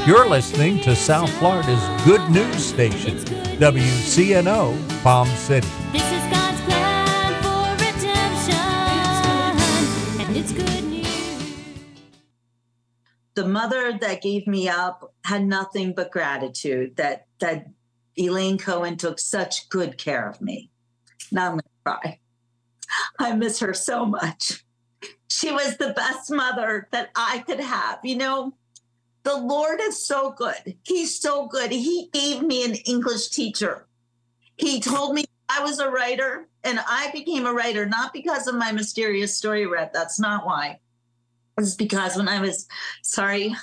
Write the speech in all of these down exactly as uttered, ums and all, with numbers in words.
You're listening to South Florida's good news station, W C N O Palm City. This is God's plan for redemption, and it's good news. The mother that gave me up had nothing but gratitude that that Elaine Cohen took such good care of me. Now I'm going to cry. I miss her so much. She was the best mother that I could have. You know, the Lord is so good. He's so good. He gave me an English teacher. He told me I was a writer, and I became a writer not because of my mysterious story read. That's not why. It's because when I was, sorry,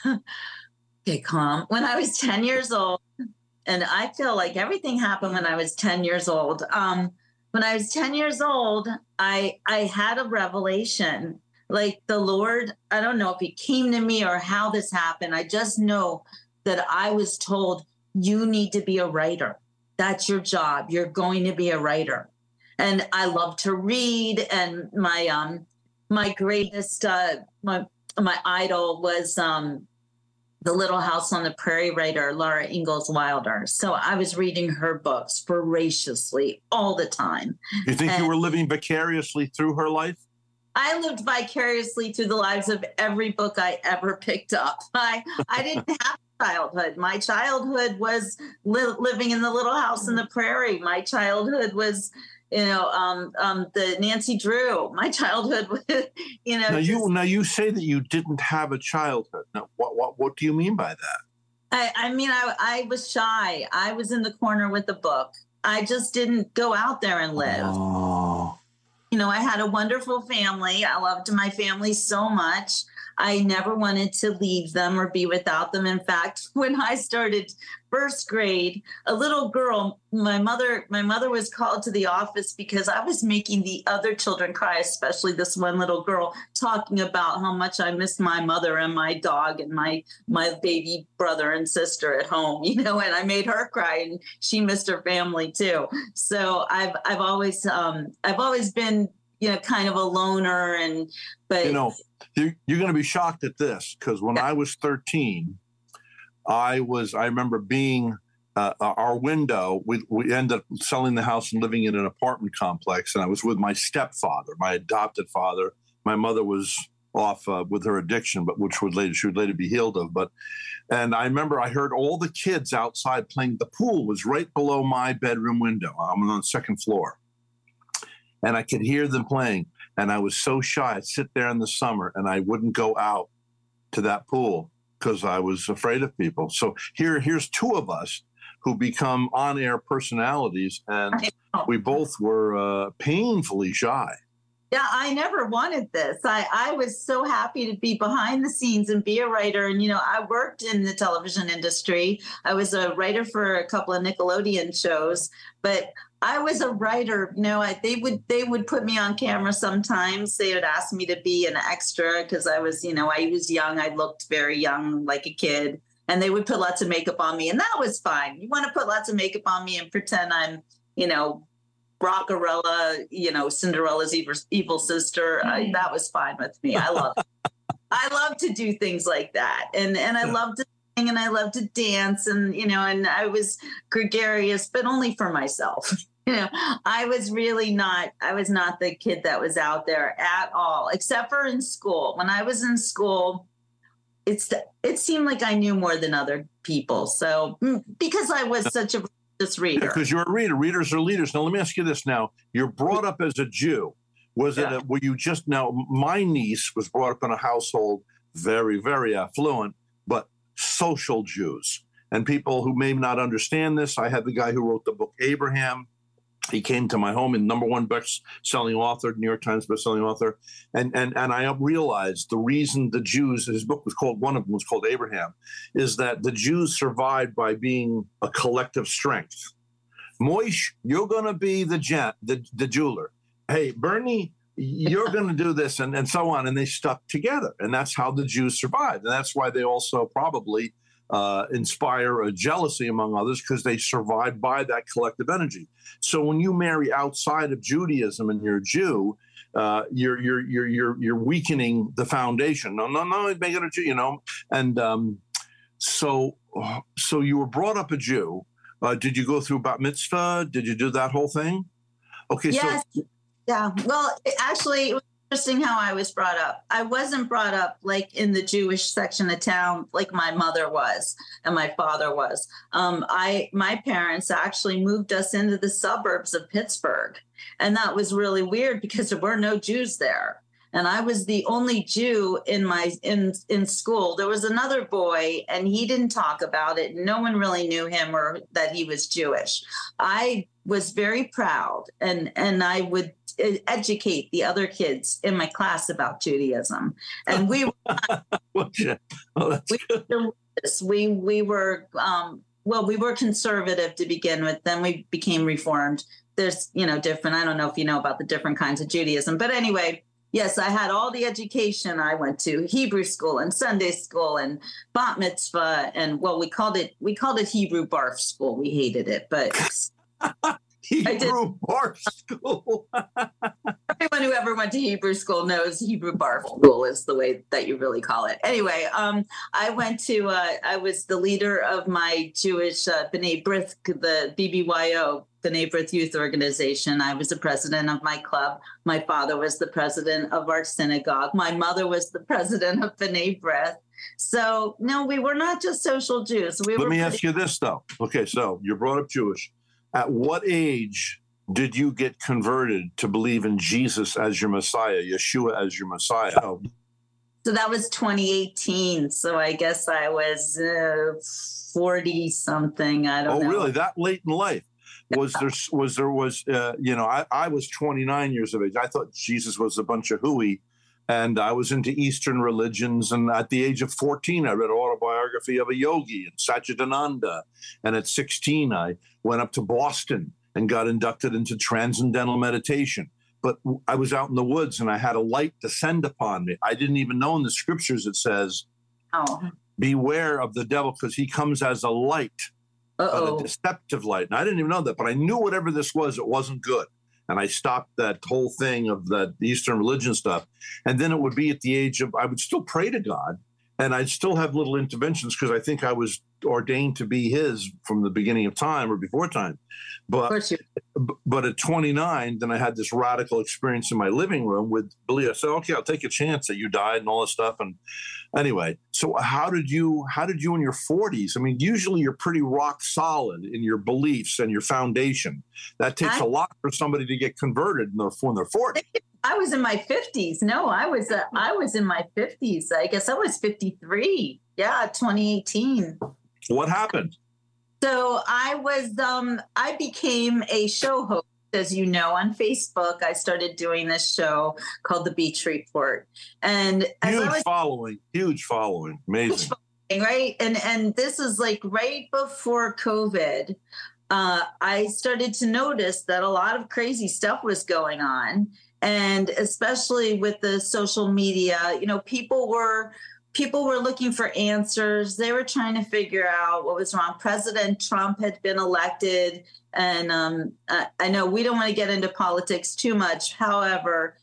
okay, calm. When I was ten years old, and I feel like everything happened when I was ten years old. Um, when I was ten years old, I I had a revelation. Like the Lord, I don't know if he came to me or how this happened. I just know that I was told, you need to be a writer. That's your job. You're going to be a writer. And I love to read. And my um my greatest uh my my idol was um the Little House on the Prairie writer, Laura Ingalls Wilder. So I was reading her books voraciously all the time. You think and you were living vicariously through her life? I lived vicariously through the lives of every book I ever picked up. I, I didn't have a childhood. My childhood was li- living in the Little House on the Prairie. My childhood was, you know, um, um, the Nancy Drew. My childhood was, you know. Now just, you now you say that you didn't have a childhood. Now, what what what do you mean by that? I, I mean, I, I was shy. I was in the corner with the book. I just didn't go out there and live. Oh. You know, I had a wonderful family. I loved my family so much. I never wanted to leave them or be without them. In fact, when I started first grade, a little girl, my mother, my mother was called to the office because I was making the other children cry, especially this one little girl, talking about how much I missed my mother and my dog and my my baby brother and sister at home, you know, and I made her cry, and she missed her family too. So I've I've always um, I've always been, you know, kind of a loner, and but You know, you're, you're going to be shocked at this, because when Yeah. I was thirteen, I was, I remember being, uh, our window, we, we ended up selling the house and living in an apartment complex. And I was with my stepfather, my adopted father. My mother was off uh, with her addiction, but which would later, she would later be healed of. But, and I remember I heard all the kids outside playing. The pool was right below my bedroom window. I'm on the second floor. And I could hear them playing. And I was so shy. I'd sit there in the summer and I wouldn't go out to that pool because I was afraid of people. So here, here's two of us who become on-air personalities, and we both were uh, painfully shy. Yeah, I never wanted this. I, I was so happy to be behind the scenes and be a writer. And, you know, I worked in the television industry. I was a writer for a couple of Nickelodeon shows, but I was a writer. You know, I, they would they would put me on camera sometimes. They would ask me to be an extra because I was, you know, I was young. I looked very young, like a kid. And they would put lots of makeup on me. And that was fine. You want to put lots of makeup on me and pretend I'm, you know, Rockarella, you know, Cinderella's evil, evil sister. I, that was fine with me. I love, I love to do things like that, and and I Yeah. love to sing and I love to dance, and you know, and I was gregarious, but only for myself. You know, I was really not. I was not the kid that was out there at all, except for in school. When I was in school, it's it seemed like I knew more than other people. So mm, because I was such a this reader. Because you're a reader. Readers are leaders. Now, let me ask you this. Now, you're brought up as a Jew. Was Yeah. it, a, were you just, now, my niece was brought up in a household, very, very affluent, but social Jews. And people who may not understand this, I had the guy who wrote the book, Abraham. He came to my home, and number one best-selling author, New York Times best-selling author. And, and, and I realized the reason the Jews, his book was called, one of them was called Abraham, is that the Jews survived by being a collective strength. Moish, you're going to be the, gent, the the jeweler. Hey, Bernie, you're going to do this, and, and so on. And they stuck together. And that's how the Jews survived. And that's why they also probably uh, inspire a jealousy among others, because they survive by that collective energy. So when you marry outside of Judaism and you're a Jew, uh, you're you're you're you're you're weakening the foundation. No, no, no, make it a Jew, you know. And um, so, so you were brought up a Jew. Uh, did you go through bat mitzvah? Did you do that whole thing? Okay, Yes. so Yeah. Well, it, actually, it was interesting how I was brought up. I wasn't brought up like in the Jewish section of town, like my mother was and my father was. Um, I, my parents actually moved us into the suburbs of Pittsburgh, and that was really weird because there were no Jews there. And I was the only Jew in my in in school. There was another boy, and he didn't talk about it. No one really knew him or that he was Jewish. I was very proud, and and I would educate the other kids in my class about Judaism. And we were well, yeah. Oh, that's we good. were we we were um, well, we were conservative to begin with. Then we became Reformed. There's you know different. I don't know if you know about the different kinds of Judaism, but anyway. Yes, I had all the education. I went to Hebrew school and Sunday school and bat mitzvah, and well, we called it we called it Hebrew barf school. We hated it, but Hebrew barf school. everyone who ever went to Hebrew school knows Hebrew barf school is the way that you really call it. Anyway, um, I went to uh, I was the leader of my Jewish uh, B'nai B'rith, the B B Y O. B'nai B'rith Youth Organization. I was the president of my club. My father was the president of our synagogue. My mother was the president of B'nai B'rith. So, no, we were not just social Jews. We Let were me pretty- ask you this, though. Okay, so you're brought up Jewish. At what age did you get converted to believe in Jesus as your Messiah, Yeshua as your Messiah? Oh, So that was twenty eighteen. So I guess I was uh, forty something. I don't oh know. really? That late in life? Was there, was there, was, uh, you know, I, I was twenty-nine years of age. I thought Jesus was a bunch of hooey, and I was into Eastern religions. And at the age of fourteen, I read an autobiography of a yogi and Satchidananda. And at sixteen, I went up to Boston and got inducted into transcendental meditation. But I was out in the woods and I had a light descend upon me. I didn't even know in the scriptures it says, Oh, beware of the devil because he comes as a light. But uh-oh. a deceptive light. And I didn't even know that, but I knew whatever this was, it wasn't good. And I stopped that whole thing of that Eastern religion stuff. And then it would be at the age of, I would still pray to God and I'd still have little interventions because I think I was ordained to be his from the beginning of time or before time. Of But course you but at twenty-nine, then I had this radical experience in my living room with Billy. I said, okay, I'll take a chance that you died and all this stuff. And anyway, so how did you, how did you in your forties? I mean, usually you're pretty rock solid in your beliefs and your foundation. That takes I- a lot for somebody to get converted in their, when they're forty. I was in my fifties. No, I was uh, I was in my fifties. I guess I was fifty-three. Yeah, twenty eighteen. What happened? So I was um I became a show host, as you know, on Facebook. I started doing this show called The Beach Report. And as Huge I was following, huge following. Amazing. right, and and this is like right before COVID. Uh, I started to notice that a lot of crazy stuff was going on. And especially with the social media, you know, people were people were looking for answers. They were trying to figure out what was wrong. President Trump had been elected. And um, I, I know we don't want to get into politics too much. However,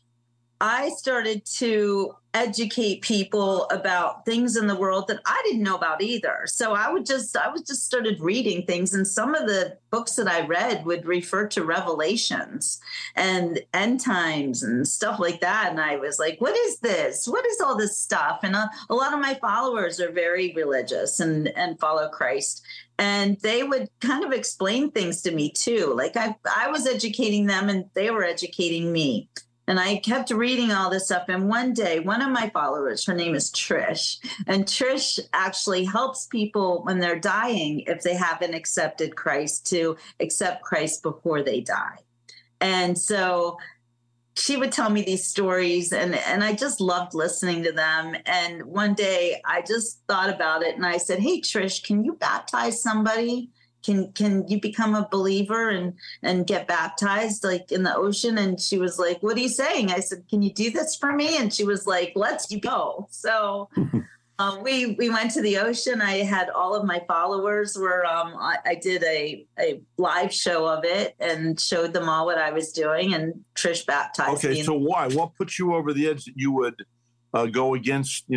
I started to educate people about things in the world that I didn't know about either. So I would just, I was just started reading things, and some of the books that I read would refer to Revelations and end times and stuff like that. And I was like, what is this? What is all this stuff? And a, a lot of my followers are very religious and, and follow Christ. And they would kind of explain things to me too. Like I, I was educating them and they were educating me. And I kept reading all this stuff. And one day, one of my followers, her name is Trish, and Trish actually helps people when they're dying, if they haven't accepted Christ, to accept Christ before they die. And so she would tell me these stories, and, and I just loved listening to them. And one day I just thought about it and I said, hey, Trish, can you baptize somebody? Can can you become a believer and, and get baptized like in the ocean? And she was like, what are you saying? I said, can you do this for me? And she was like, let's go. So um, we we went to the ocean. I had all of my followers were, um, I, I did a, a live show of it and showed them all what I was doing. And Trish baptized me. Okay, so why? What put you over the edge that you would uh, go against, you know,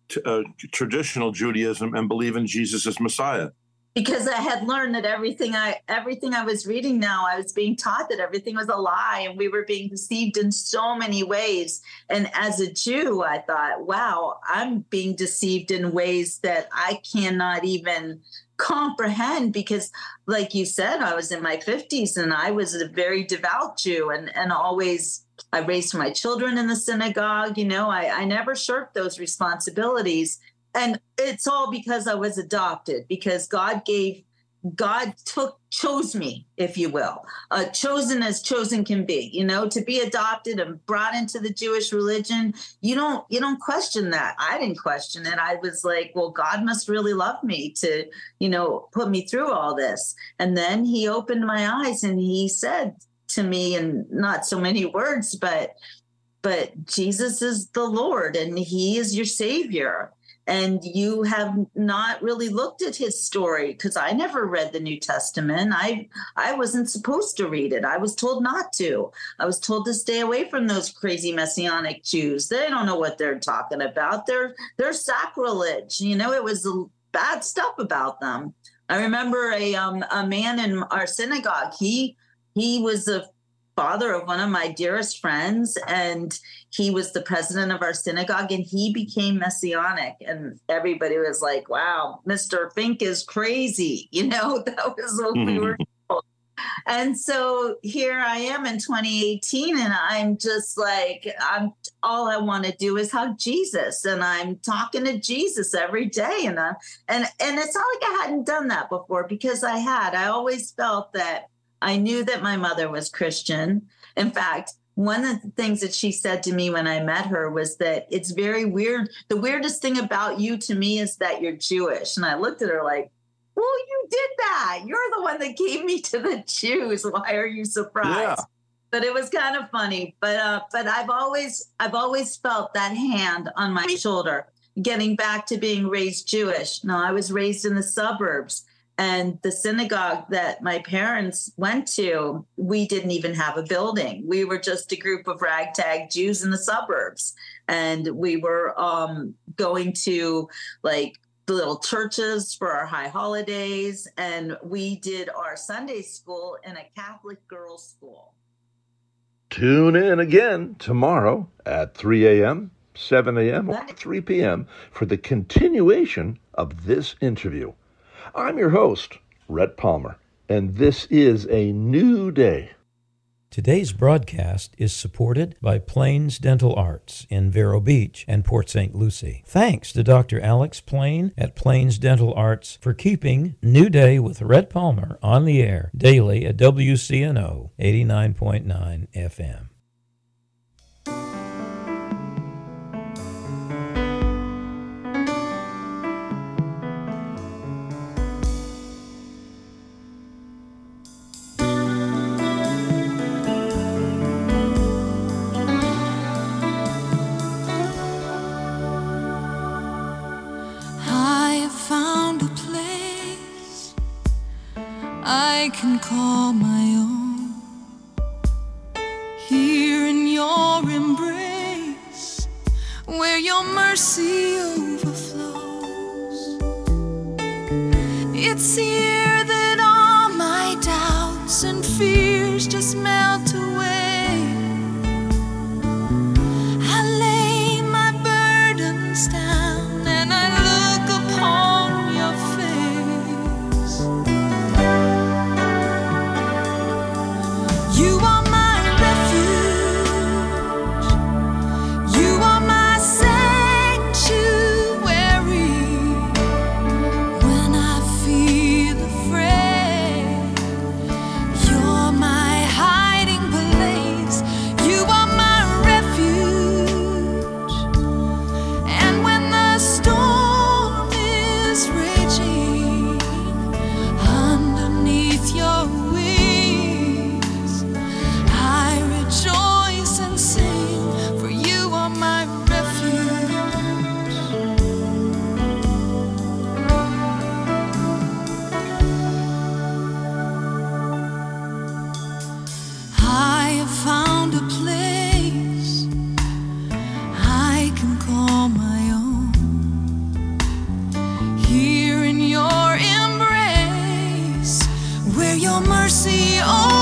t- uh, traditional Judaism and believe in Jesus as Messiah? Because I had learned that everything I everything I was reading now, I was being taught that everything was a lie and we were being deceived in so many ways. And as a Jew, I thought, wow, I'm being deceived in ways that I cannot even comprehend because, like you said, I was in my fifties and I was a very devout Jew and, and always I raised my children in the synagogue. You know, I, I never shirked those responsibilities. And it's all because I was adopted, because God gave, God took, chose me, if you will, uh, chosen as chosen can be, you know, to be adopted and brought into the Jewish religion. You don't, you don't question that. I didn't question it. I was like, well, God must really love me to, you know, put me through all this. And then he opened my eyes and he said to me, in not so many words, but, but Jesus is the Lord and he is your savior. And you have not really looked at his story because I never read the New Testament. I I wasn't supposed to read it. I was told not to. I was told to stay away from those crazy Messianic Jews. They don't know what they're talking about. They're they're sacrilege. You know, it was bad stuff about them. I remember a um a man in our synagogue. He he was a father of one of my dearest friends, and he was the president of our synagogue, and he became Messianic, and everybody was like, wow, Mister Fink is crazy. You know, that was what we were told. And so here I am in twenty eighteen, and I'm just like, I'm all I want to do is hug Jesus, and I'm talking to Jesus every day, and I, and and it's not like I hadn't done that before, because I had. I always felt that I knew that my mother was Christian. In fact, one of the things that she said to me when I met her was that it's very weird. The weirdest thing about you to me is that you're Jewish. And I looked at her like, well, you did that. You're the one that gave me to the Jews. Why are you surprised? Yeah. But it was kind of funny. But uh, but I've always I've always felt that hand on my shoulder, getting back to being raised Jewish. Now, I was raised in the suburbs. And the synagogue that my parents went to, we didn't even have a building. We were just a group of ragtag Jews in the suburbs. And we were um, going to like the little churches for our high holidays. And we did our Sunday school in a Catholic girls' school. Tune in again tomorrow at three a.m., seven a.m., or three p.m. for the continuation of this interview. I'm your host, Rhett Palmer, and this is a new day. Today's broadcast is supported by Plains Dental Arts in Vero Beach and Port Saint Lucie. Thanks to Doctor Alex Plain at Plains Dental Arts for keeping New Day with Rhett Palmer on the air daily at W C N O eighty-nine point nine F M. I can call my own here in your embrace, where your mercy overflows. It's here that all my doubts and fears just melt away. I lay my burdens down and I look upon your face. You are my refuge. You are my sanctuary. When I feel Your mercy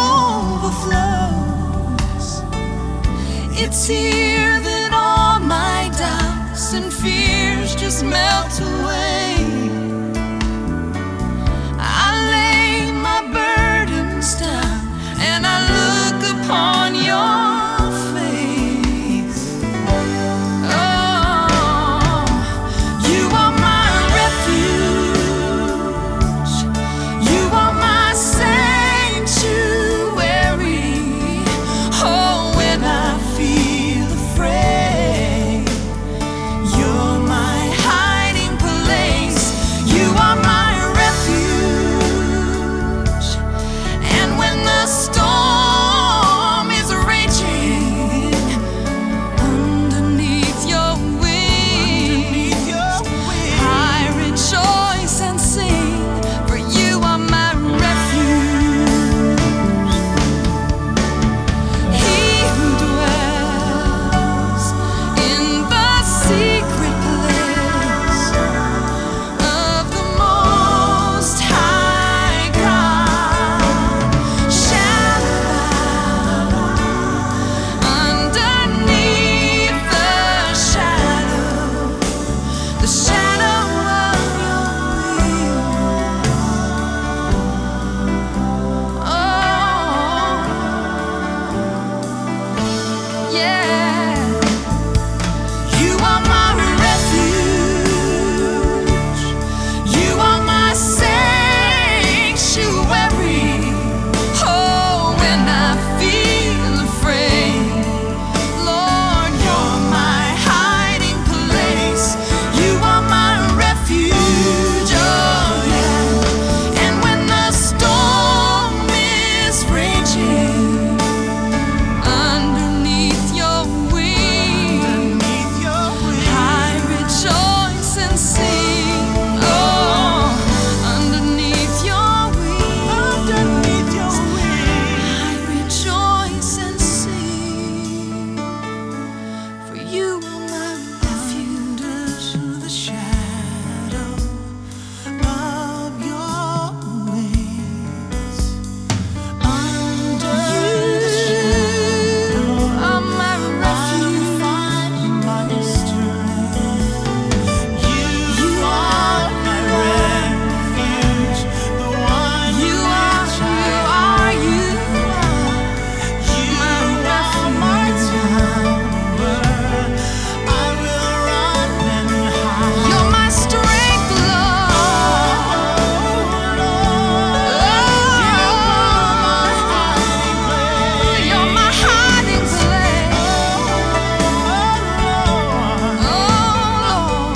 overflows. It's here that all my doubts and fears just melt away. I lay my burdens down and I look upon your face. Oh, you are my refuge. You are my sanctuary. Oh, when I feel afraid, you're my hiding place. You are my refuge. And when the storm is raging, underneath your wings, I rejoice and sing, for you are my refuge. He who dwells in the secret place of the Most High God shall abide underneath the shadow, the shadow of your wings. Oh, yeah. You are my refuge. You are my sanctuary. Oh, when I feel afraid, Lord, you're my hiding place. You are my refuge. Oh, yeah. And when the storm is raging, underneath your wings, I rejoice and sing. Oh, underneath your wings, I rejoice and sing. For you are my refuge to the shadow of your wings. Under the shadow are my refuge. My strength. You are my refuge. The one you are, you are, you are. You are my tower. I will run and hide. You're my strength, Lord. Oh, you're my hiding place. Oh, Lord.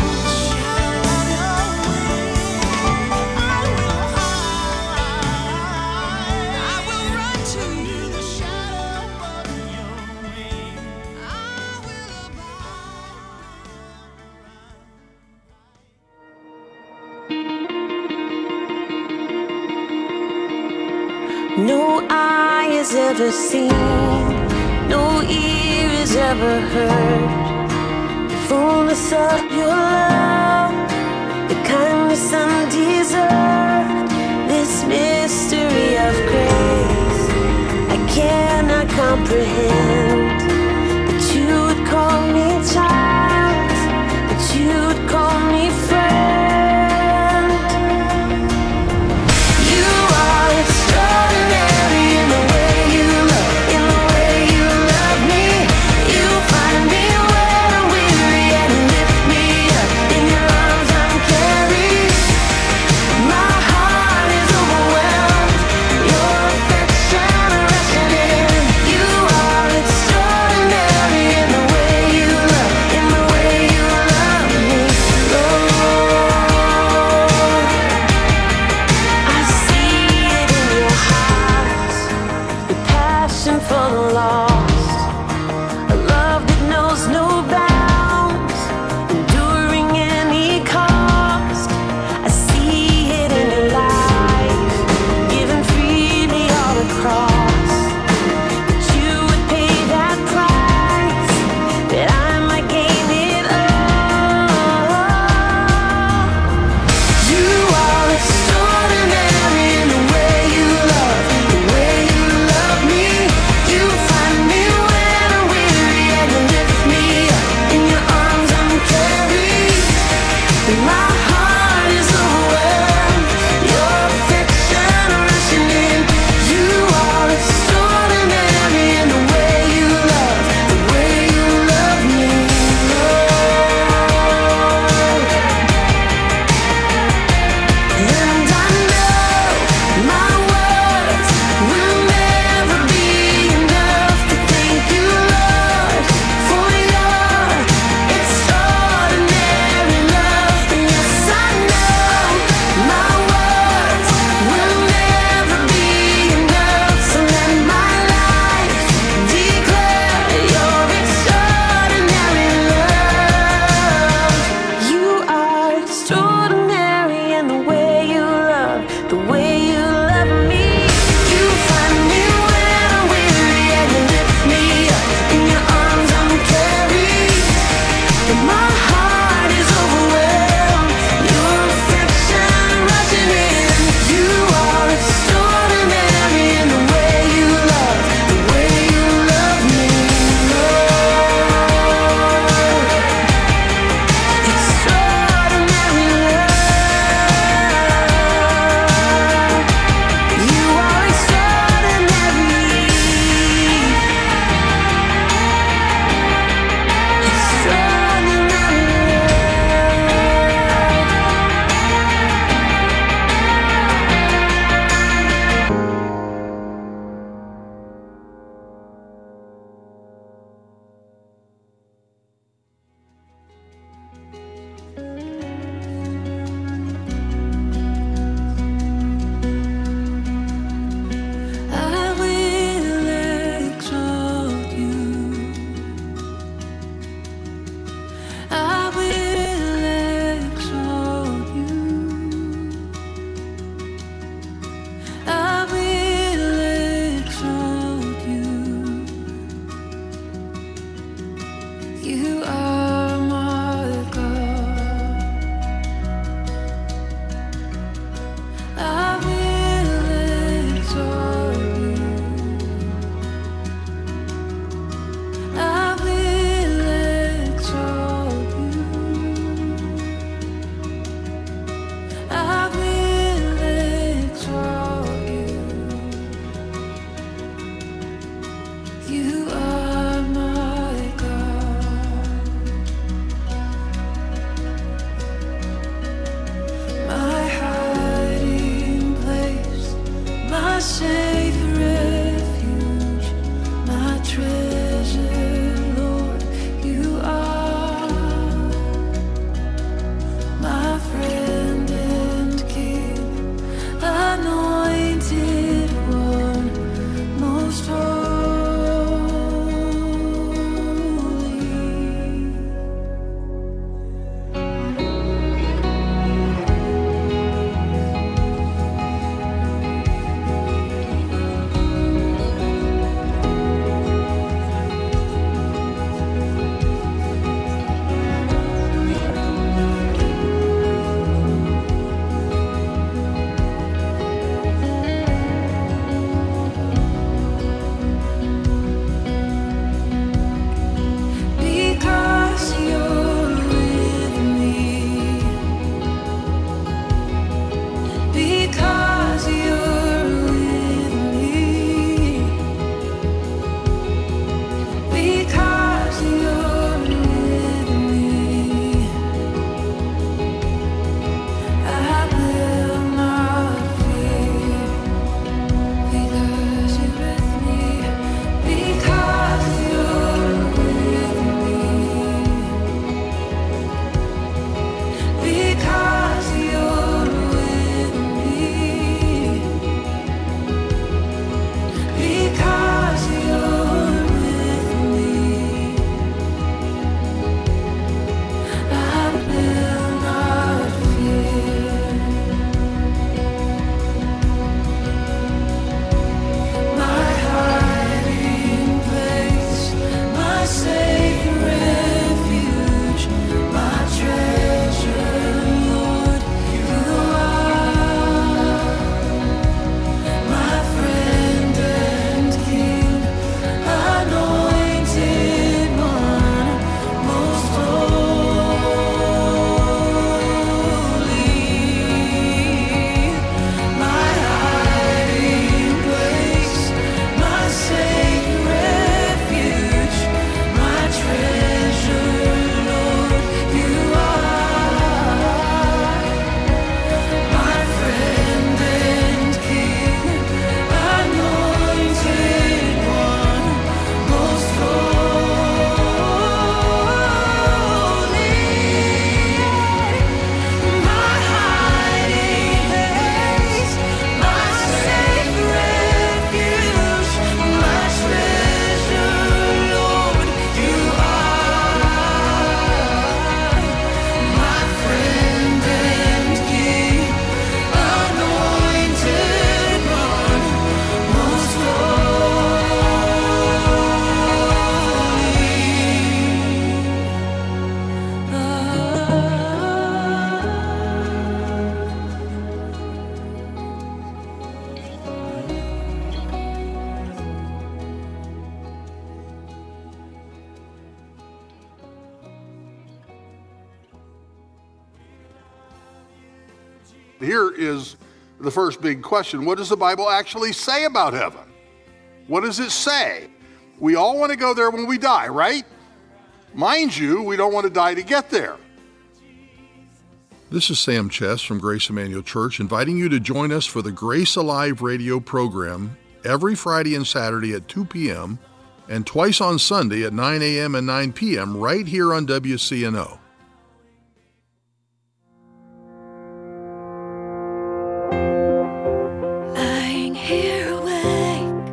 I will run to you. The shadow of your wings. I will No eye has ever seen, no ear has ever heard the fullness of your love, the kindness undeserved, this mystery of grace I cannot comprehend. That you would call me child, that you would call me friend. You are extraordinary in the way you love, in the way you love me. You find me when I'm weary and lift me up. In your arms I'm carried. My heart is overwhelmed. Your affection rested in. You are here is the first big question. What does the Bible actually say about heaven? What does it say? We all want to go there when we die, right? Mind you, we don't want to die to get there. This is Sam Chess from Grace Emmanuel Church, inviting you to join us for the Grace Alive radio program every Friday and Saturday at two p.m. and twice on Sunday at nine a.m. and nine p.m. right here on W C N O. Lying here awake,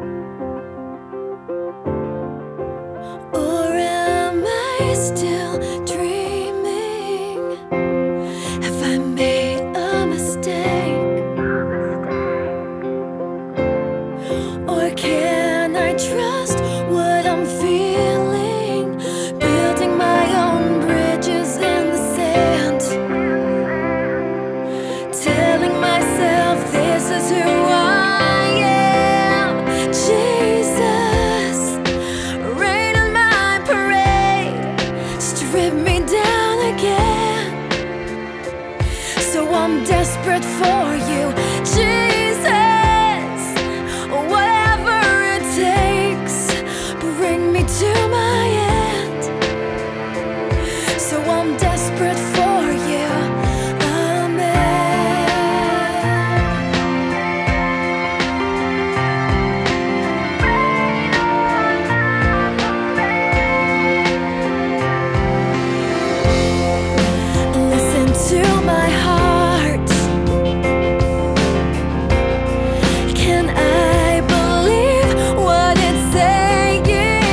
or am I still dreaming? Have I made a mistake? Or can I trust what I'm feeling? Building my own bridges in the sand, telling myself this is who I am. Jesus, rain on my parade, strip me down again. So I'm desperate for you, Jesus. Whatever it takes, bring me to my end. So I'm desperate for you. Amen. Listen to my heart. Can I believe what it's saying?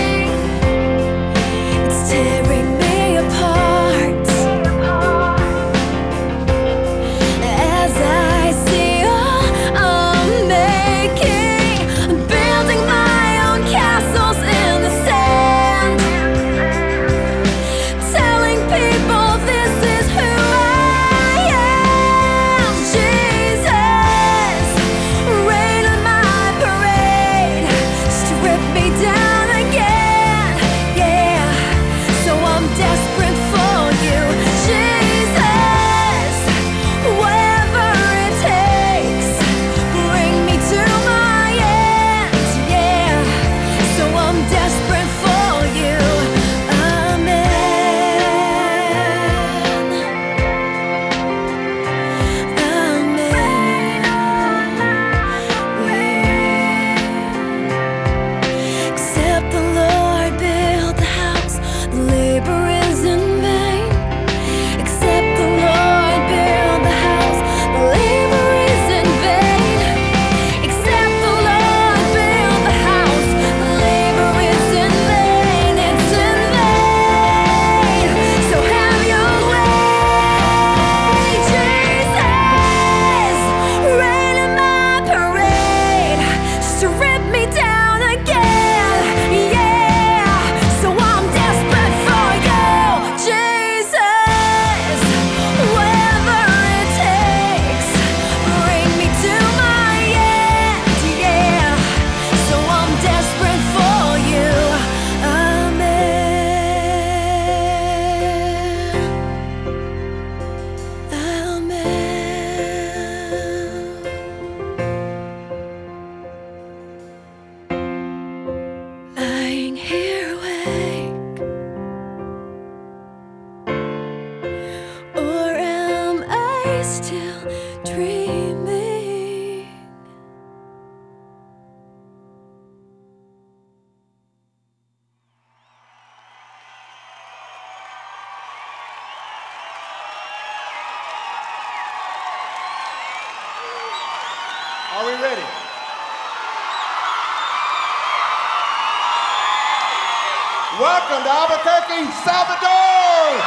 It's tearing me apart. As I see all I'm making, building my own castles in the sand, telling people this is who I am. Jesus, rain on my parade, strip me down again. Yeah, so I'm desperate for you, Jesus. Whatever it takes, bring me to my end. Yeah, so I'm desperate for you. Amen. Except the Lord build the house, the labor is in vain. Except the Lord build the house, the labor is in vain. Except the Lord build the house, the labor is in vain. It's in vain. So have your way, Jesus. Rain in my parade, strip me down again. Yeah, so I'm desperate for you, Jesus. Whatever it takes, bring me to my end. Yeah, so I'm desperate for you. Amen. Amen. Lying here awake, or am I still dreaming? Are we ready? Welcome to Albuquerque, Salvador.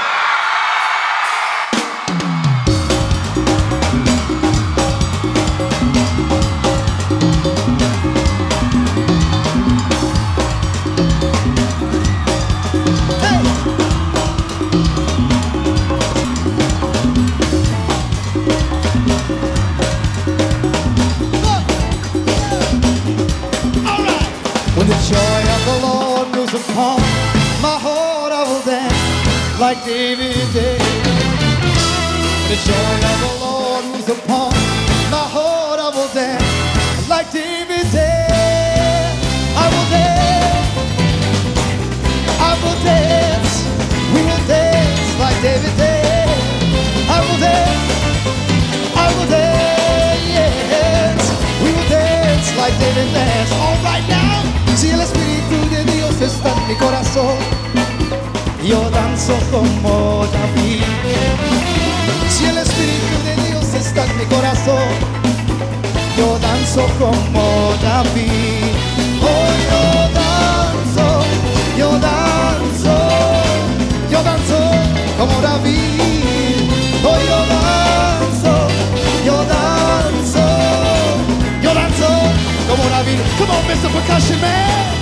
When the joy of the Lord moves upon my heart, I will dance like David did. When the joy of the Lord moves moves upon my heart, I will dance like David danced. I will dance, I will dance, we will dance like David danced. I will dance, I will dance, we will dance like David danced. All right now, si el Espíritu de Dios está en mi corazón, yo danzo como David. Si el Espíritu de Dios está en mi corazón, yo danzo como David. Oh, yo danzo, yo danzo, yo danzo como David. Oh, yo danzo, yo danzo, yo danzo como David. Come on, Mister Percussion Man.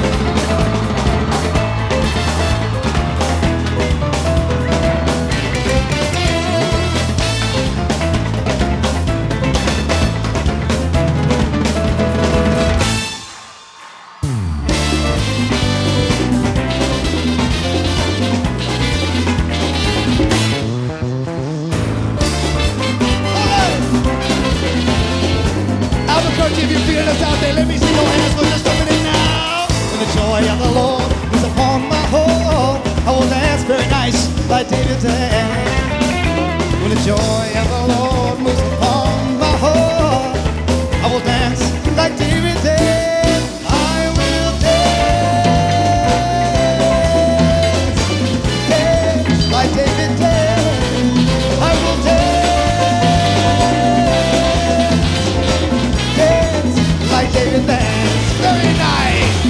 If you're feeling us out there, let me see your hands for just a minute now. When the joy of the Lord is upon my heart, I will dance very nice like David danced. When the joy of the Lord moves upon my heart, I will dance like David danced. I will dance, dance like David danced. I will dance. Like David dance, very nice.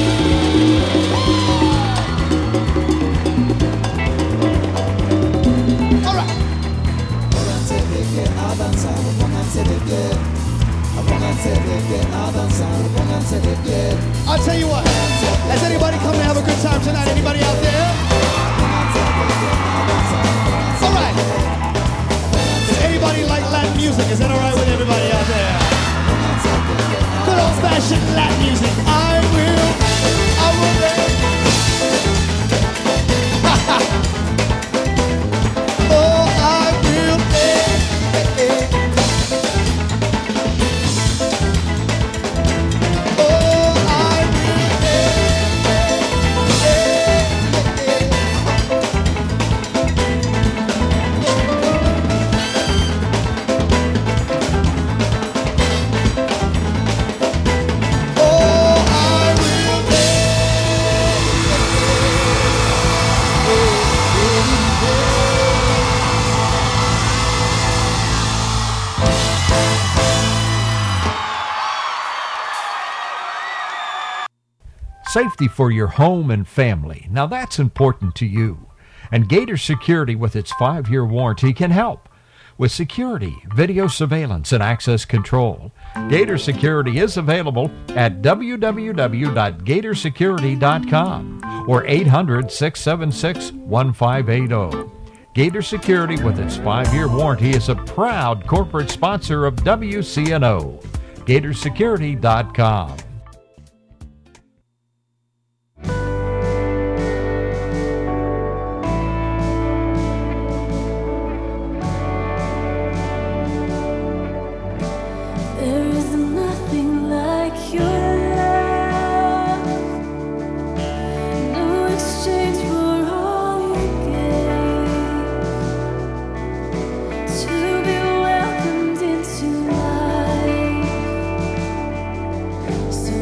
All right. I'll tell you what. Has anybody come to have a good time tonight? Anybody out there? All right. Does anybody like Latin music? Is that all right with everybody out there? Good old-fashioned Latin music. I will, I will dance. Oh, I will dance. Oh, I will Safety for your home and family. Now that's important to you. And Gator Security with its five-year warranty can help. With security, video surveillance, and access control, Gator Security is available at w w w dot gator security dot com or eight hundred, six seven six, one five eight zero. Gator Security with its five-year warranty is a proud corporate sponsor of W C N O. gator security dot com. So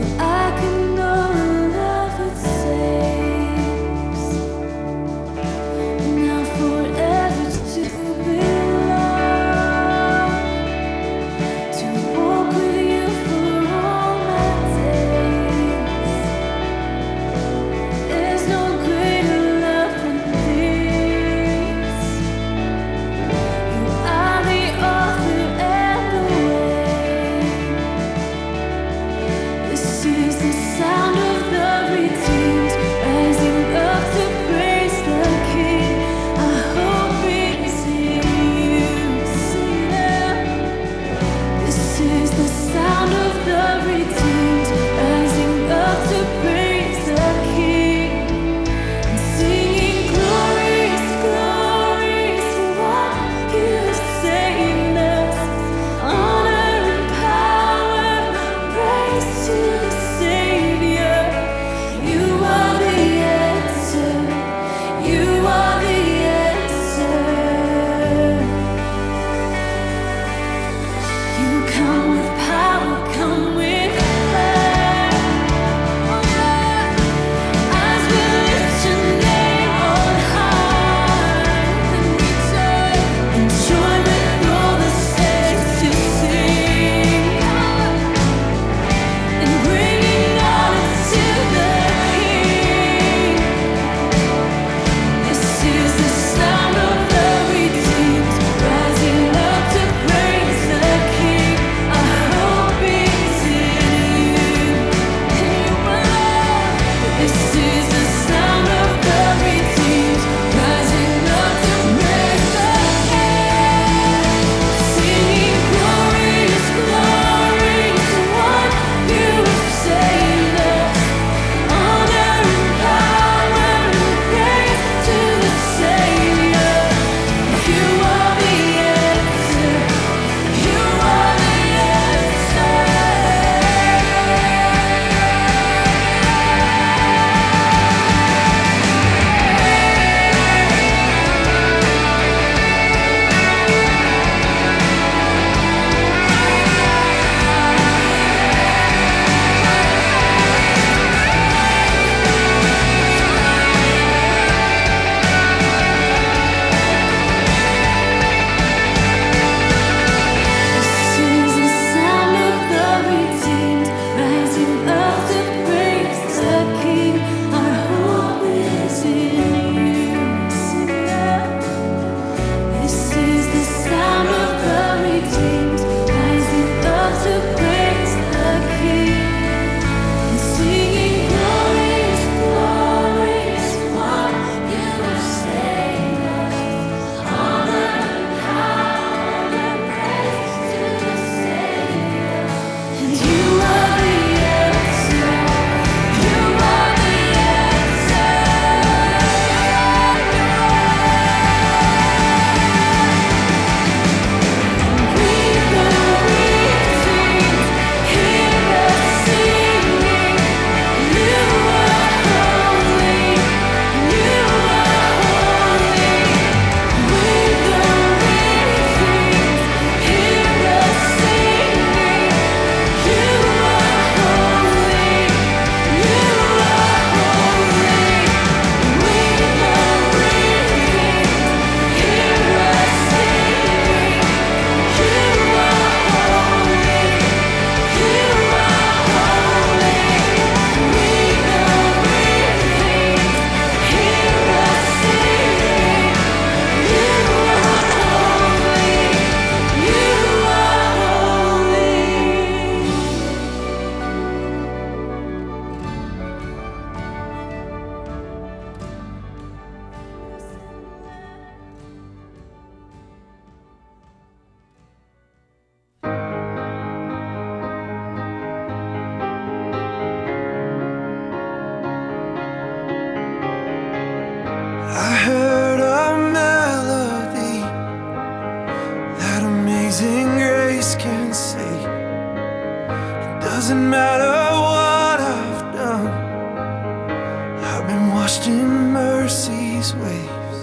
Doesn't matter what I've done, I've been washed in mercy's waves.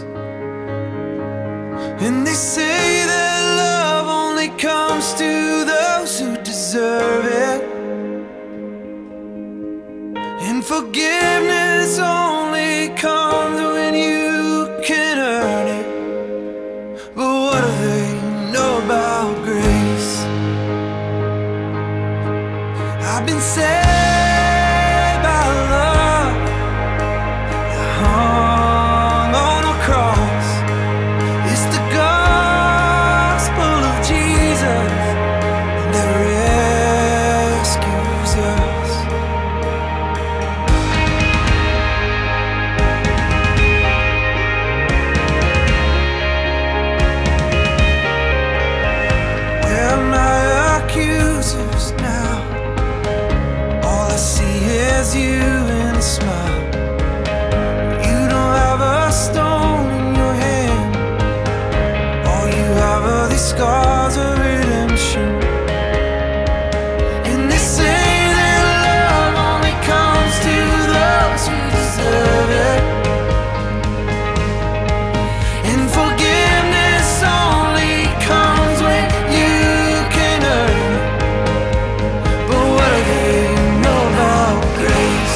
And they say that love only comes to those who deserve it, and forgiveness only comes when you can earn it. But what do they know about grace? I've been saved by love that hung on a cross. It's the gospel of Jesus that rescues us. Where are my accusers now? All I see is you and a smile. You don't have a stone in your hand. All you have are these scars of redemption. And they say that love only comes to those who deserve it, and forgiveness only comes when you can earn it. But what do they know about grace?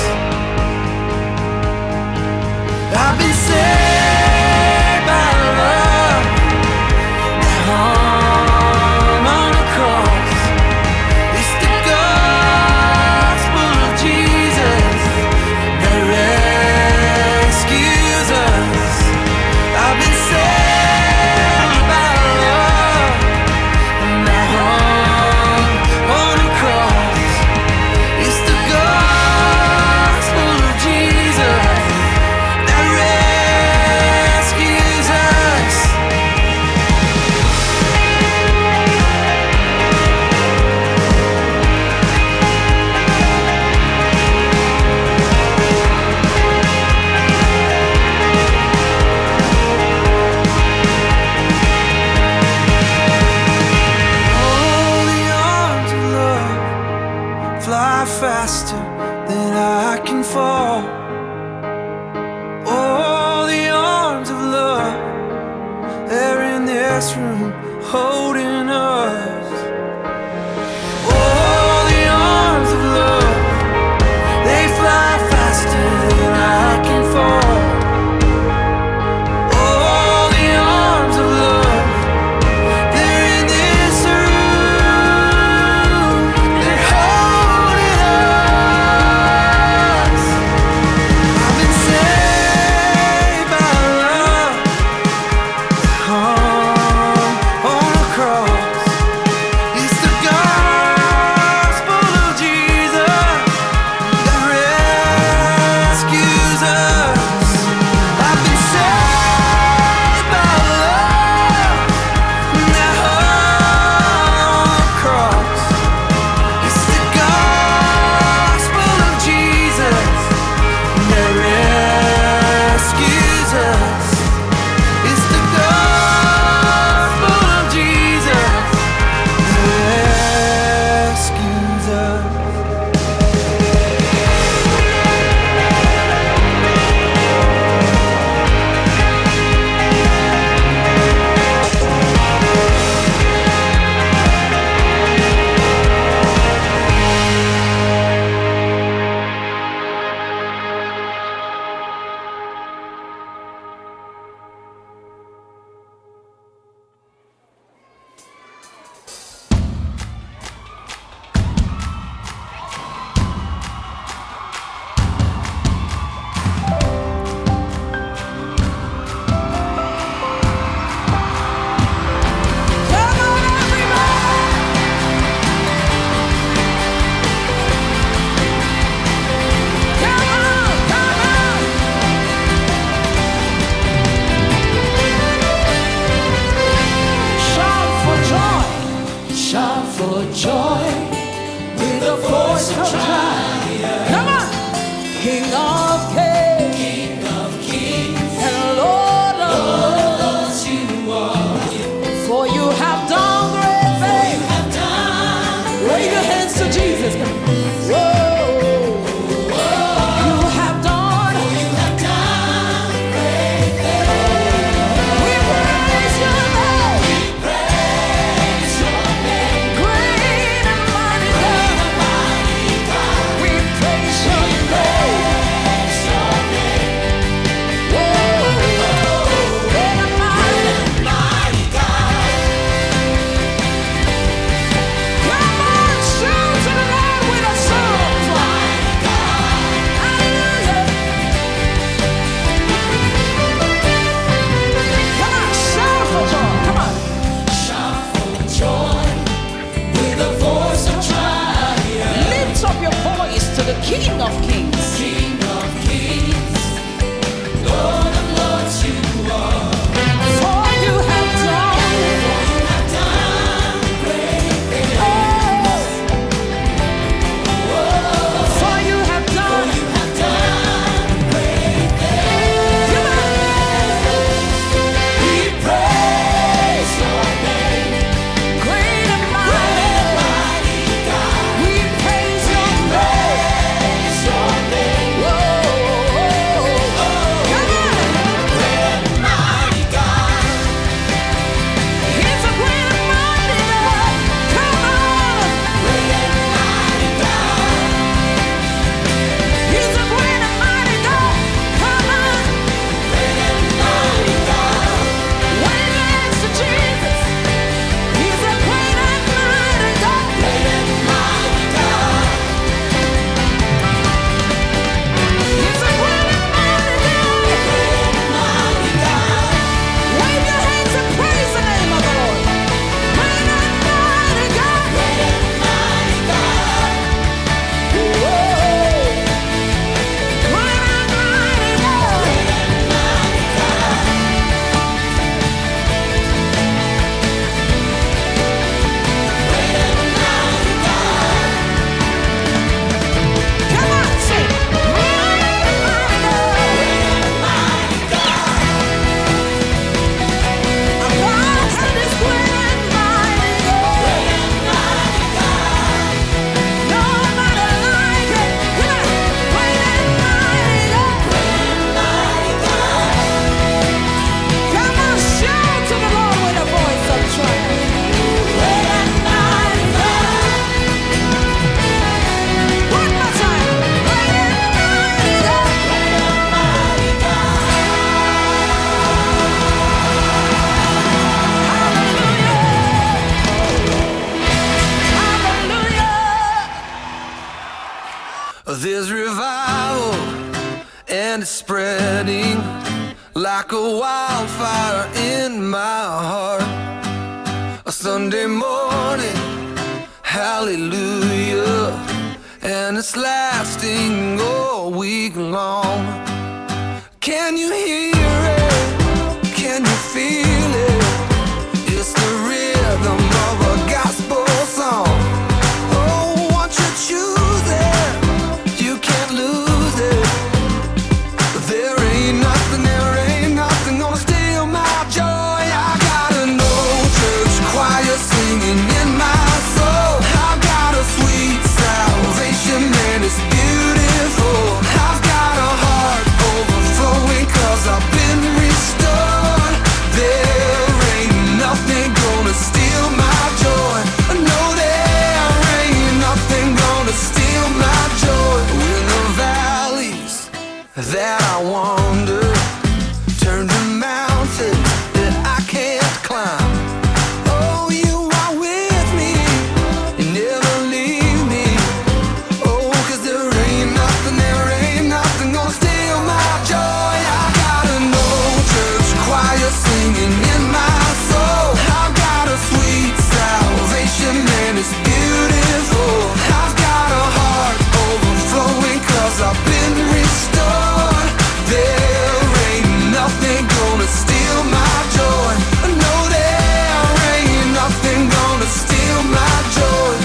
I've been saved by love that hung on a cross. It's the gospel of Jesus that rescues us. I've been saved by love that hung on a cross. It's the gospel of Jesus that rescues us. Oh, the arms of love fly faster than I can fall. Oh, the arms of love, they're in this room holding us. Oh, the arms of love, they fly faster than I can fall. Oh, the arms of love, they're in this room, they're holding us. I've been saved by love that hung on a cross. the King of Kings. King of Kings, Lord of Lords, you are. For you have done, you have done great things. Oh, for you have done, you have done great things. We praise your name, great and mighty God. We praise your name, your name. Whoa, come on, great and mighty God. He's a great and mighty God. Come on, great and mighty God. He's a great and mighty God. Come on, great and mighty God. Wave your hands to Jesus. He's a great and mighty God. Great and mighty God. He's a great and mighty God. Great and mighty God. Wave your hands and praise the name of the Lord. Great and mighty God. Great and mighty God. Whoa. Great and mighty God. Great and mighty God. Great and mighty God. Come on, say, great and mighty God. Great and mighty God. Our God is great and mighty God. Great and mighty God. Nobody like it. Come on, great and mighty God. Great and mighty God. Come on, shout to the Lord with a voice of triumph. Great and mighty God. One more time. Great and mighty God. Great and mighty God. Hallelujah. There's revival and it's spreading like a wildfire in my heart. A Sunday morning, hallelujah, and it's lasting all week long. Can you hear it? Can you feel it? It's the rhythm of a gospel song. Oh, once you choose it, you can't lose it. There ain't nothing, there ain't nothing gonna steal my joy. I got an old church choir singing in my soul. I've got a sweet salvation and it's beautiful. I've got a heart overflowing 'cause I've been restored. There ain't nothing gonna steal my joy. No, there ain't nothing gonna steal my joy. In the valleys that I wander, turn to mountains that I can't climb. Oh, you are with me, you never leave me. Oh, 'cause there ain't nothing, there ain't nothing gonna steal my joy. I got an old church choir singing in my soul. I've got a sweet salvation and it's beautiful. I've got a heart overflowing 'cause I've been restored. There ain't nothing gonna steal my joy. No, there ain't nothing gonna steal my joy.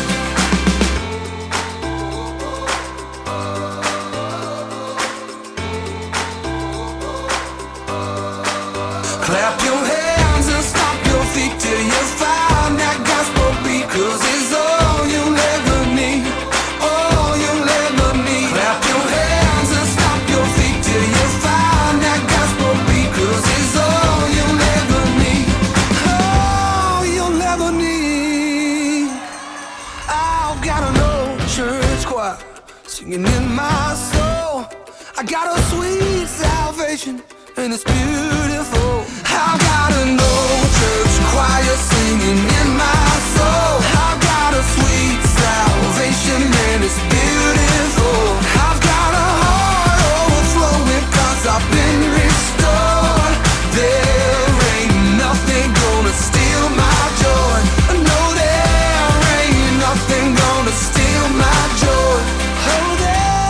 Clap your hands and stomp your feet till you find that gospel beat, 'cause it's all you'll ever need, all you'll ever need. Clap your hands and stomp your feet till you find that gospel beat, 'cause it's all you'll ever need, all you'll ever need. I've got an old church choir singing in my soul. I got a sweet salvation and it's beautiful. I've got an old church choir singing in my soul. I've got a sweet salvation and it's beautiful. I've got a heart overflowing 'cause I've been restored. There ain't nothing gonna steal my joy. No, there ain't nothing gonna steal my joy. Oh, there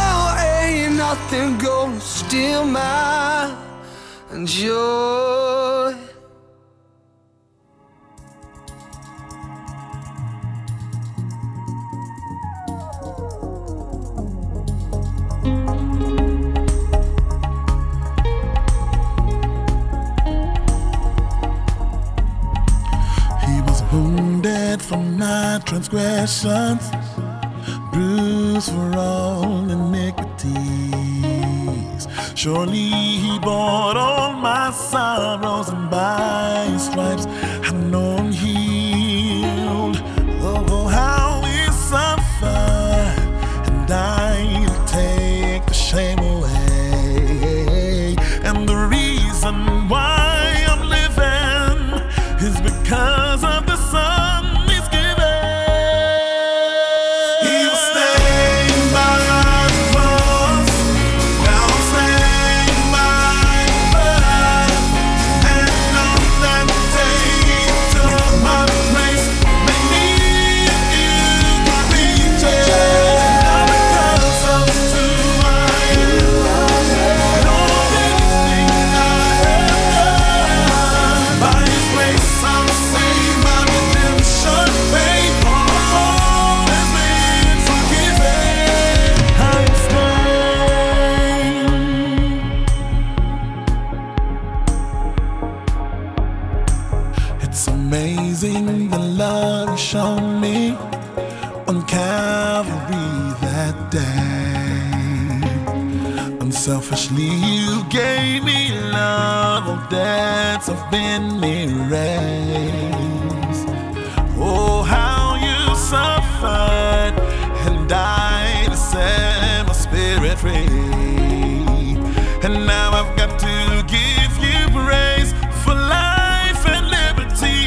nothing gonna steal my joy. He was wounded for my transgressions, bruised for all iniquities. Surely he bore all my sorrows, and by his stripes I know I'm healed. Oh, how he suffered, and I'll take the shame away. And the reason why I'm living is because of the Son he's given. He was slain by our cross, now I'm slain by blood. And on that day he took my place, made me and you could reach it. Now because of who I am, and all anything I have done, by his grace I'm saved, my redemption paid, all has been forgiven. I'm slain. It's amazing the love you showed me on Calvary that day. Unselfishly you gave me love, all debts have been erased. Oh, how you suffered and died to set my spirit free. And now I've got to give you praise for life and liberty.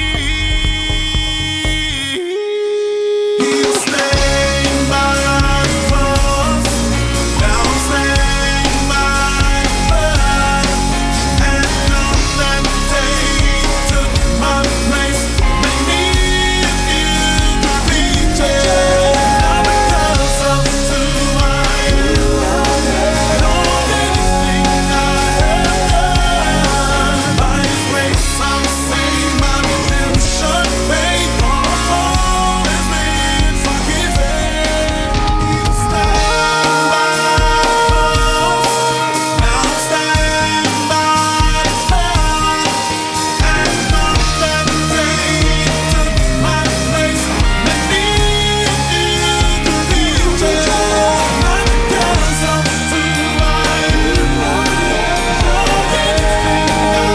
He was slain by our cross, now I'm slain by blood. And on that day he took my place, made me and you could reach it. Now because of who I am, and all anything I have done, by his grace I'm saved, my redemption paid, all has been forgiven. He was slain by our cross, now I'm slain by blood. And on that day he took my place, made me and you could reach it. Not because of who I am, or anything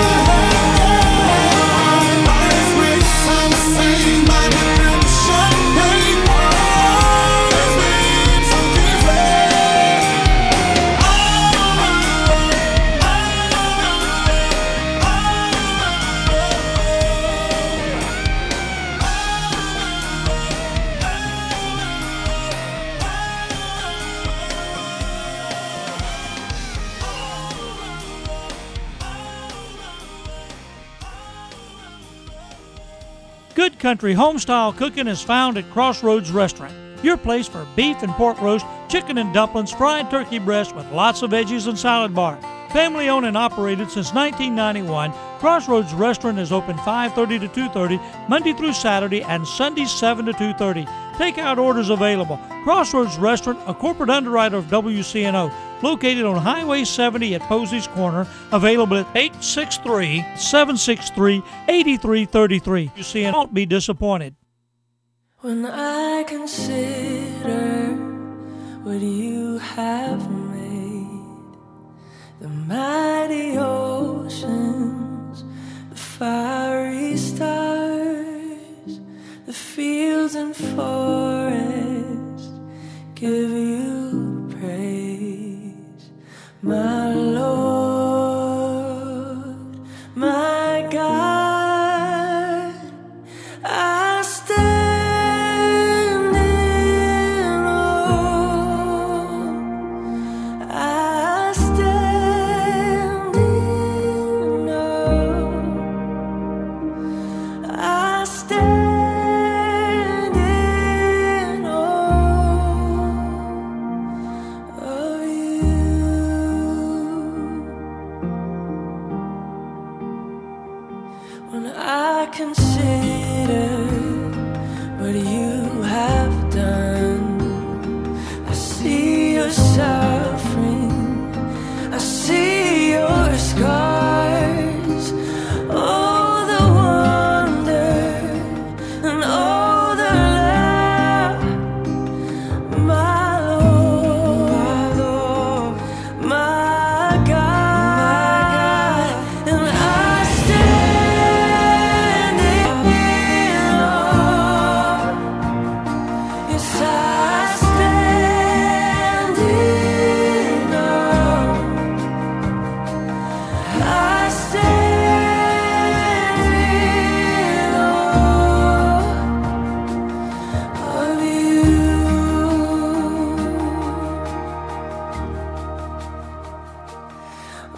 I have done, by his grace I'm saved, my redemption paid, all has been forgiven. Good Country Homestyle Cooking is found at Crossroads Restaurant, your place for beef and pork roast, chicken and dumplings, fried turkey breast with lots of veggies and salad bar. Family owned and operated since nineteen ninety-one, Crossroads Restaurant is open five thirty to two thirty, Monday through Saturday, and Sundays seven to two thirty. Takeout orders available. Crossroads Restaurant, a corporate underwriter of W C N O, located on Highway seventy at Posey's Corner, available at eight six three, seven six three, eight three three three. You see, and won't be disappointed. When I consider what you have made, the mighty oceans, the fiery stars, the fields and forests, give you praise, my Lord, my God. I stand in awe. I stand in awe. I stand in awe of you.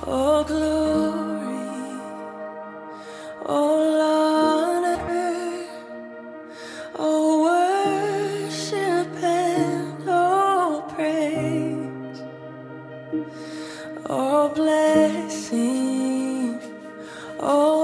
all glory, all honor, all worship and all praise, all blessing, all